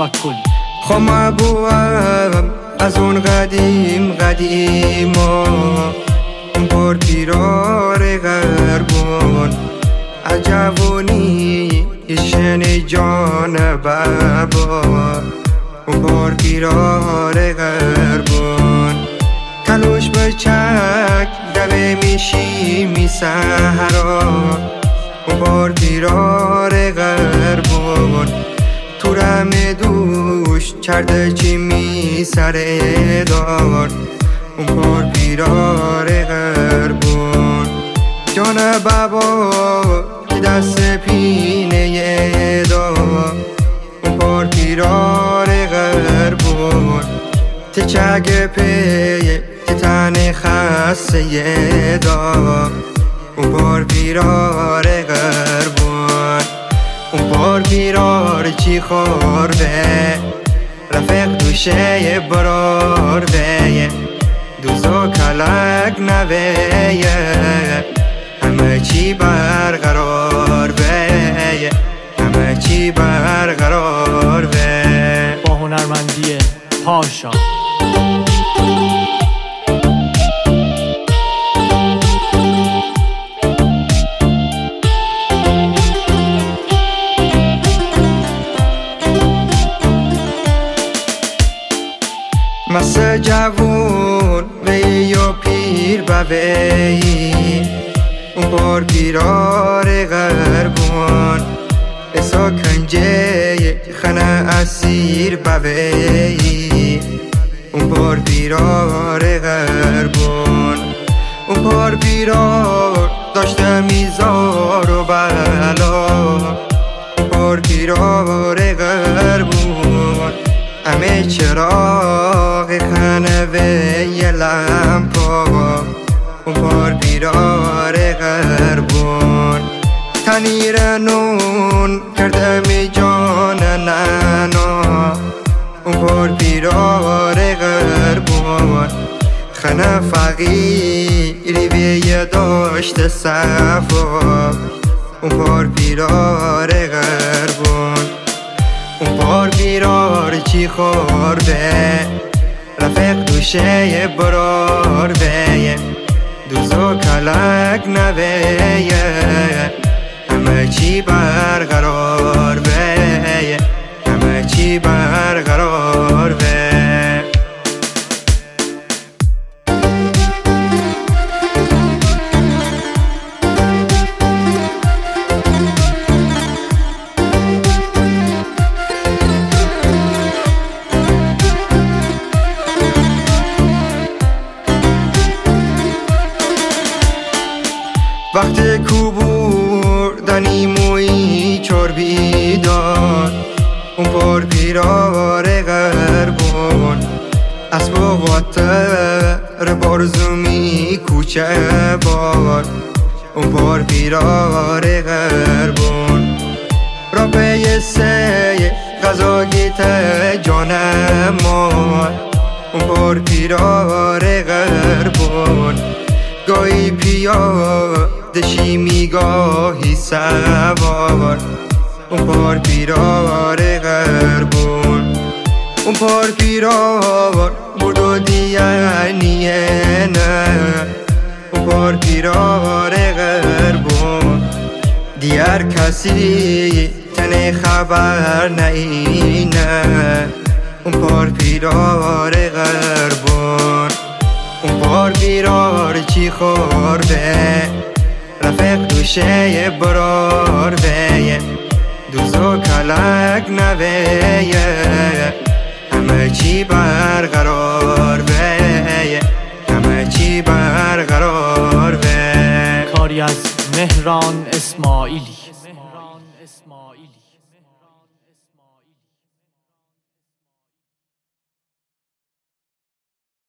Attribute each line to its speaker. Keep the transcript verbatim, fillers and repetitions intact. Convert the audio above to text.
Speaker 1: توکل.
Speaker 2: خو محبوبم از اون قدیم قدیما، اون پر پیرار غربون، از جوانی شن جان بابا، اون پر پیرار غربون. کلوش بچک دوه میشی می سهرا، اون پر پیرار غربون. تو رم دوش کرده چی می سر دار، اون پر پیرار غربون. جان بابا که دست پینه دار، اون پر پیرار غربون. ته چگ پی ته تن خسته دار، اون پر پیرار غربون. اون پر پیرار چی خورده، رفیق دوشه برار بیه، دوزو کلک نویه، همه چی برقرار بیه، همه چی برقرار بیه.
Speaker 1: با هنرمندی پاشا.
Speaker 2: مسه جوون وی و پیر بوی، اون پر پیرار غربون. اسا کنجه خنه اسیر بوی، اون پر پیرار غربون. اون پر پیرار داشته میزار و بلا، اون پر پیرار غربون. همه چراغ خانه و یه لمپا، اون پر پیرار غربون. تنیر نون کرده می جان نانا، اون پر پیرار غربون. خانه فقیری وی داشته صفا، اون پر پیرار غربون. اون پر پیرار چی خورده، رفیق دوشه برار بیه، دوزو کلک نویه، همه چی برقرار بیه، همه چی برقرار بیه. وقت کوبور دنی موی چربی داد، اون پر پیرار غربون. اسب و قطر برزومی کوچه بار، اون پر پیرار غربون. را پی سی غذا گیت جانم مال، اون پر پیرار غربون. گاهی پیادشی میگاهی سوار، اون پر پیرار غربون. اون پر پیرار برد و دیانیه نه، اون پر پیرار غربون. دیار کسی تنه خبر نینه، اون پر پیرار غربون. اون پر پیرار چی خورده، رفیق دوشه برار بیه، دوزو کلک نویه، همه چی برقرار بیه، همه چی برقرار بیه.
Speaker 1: کاری از مهران اسماعیلی.